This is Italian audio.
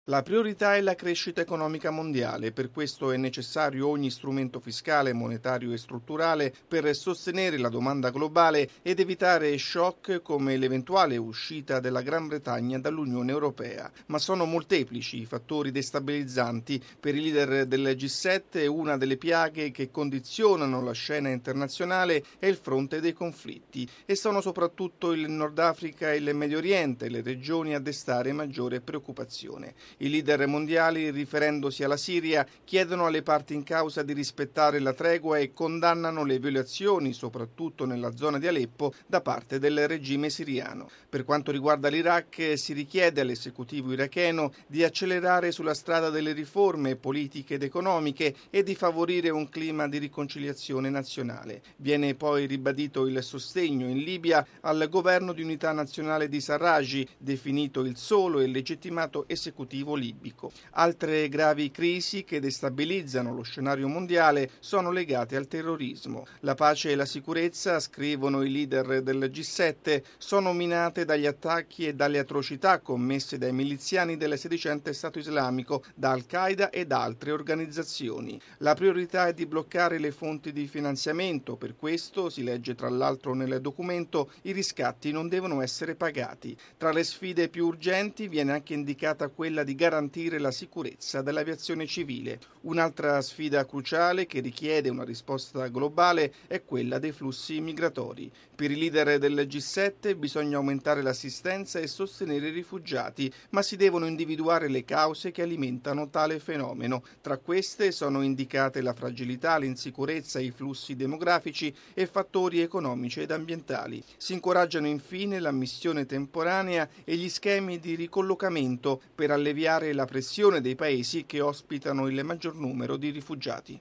La priorità è la crescita economica mondiale, per questo è necessario ogni strumento fiscale, monetario e strutturale per sostenere la domanda globale ed evitare shock come l'eventuale uscita della Gran Bretagna dall'Unione Europea. Ma sono molteplici i fattori destabilizzanti. Per i leader del G7 una delle piaghe che condizionano la scena internazionale è il fronte dei conflitti e sono soprattutto il Nord Africa e il Medio Oriente le regioni a destare maggiore preoccupazione. I leader mondiali, riferendosi alla Siria, chiedono alle parti in causa di rispettare la tregua e condannano le violazioni, soprattutto nella zona di Aleppo, da parte del regime siriano. Per quanto riguarda l'Iraq, si richiede all'esecutivo iracheno di accelerare sulla strada delle riforme politiche ed economiche e di favorire un clima di riconciliazione nazionale. Viene poi ribadito il sostegno in Libia al governo di unità nazionale di Sarraj, definito il solo e legittimato esecutivo libico. Altre gravi crisi che destabilizzano lo scenario mondiale sono legate al terrorismo. La pace e la sicurezza, scrivono i leader del G7, sono minate dagli attacchi e dalle atrocità commesse dai miliziani del sedicente Stato Islamico, da Al-Qaeda e da altre organizzazioni. La priorità è di bloccare le fonti di finanziamento, per questo, si legge tra l'altro nel documento, i riscatti non devono essere pagati. Tra le sfide più urgenti viene anche indicata quella di garantire la sicurezza dell'aviazione civile. Un'altra sfida cruciale che richiede una risposta globale è quella dei flussi migratori. Per i leader del G7 bisogna aumentare l'assistenza e sostenere i rifugiati, ma si devono individuare le cause che alimentano tale fenomeno. Tra queste sono indicate la fragilità, l'insicurezza, i flussi demografici e fattori economici ed ambientali. Si incoraggiano infine l'ammissione temporanea e gli schemi di ricollocamento per alleviare la pressione dei paesi che ospitano il maggior numero di rifugiati.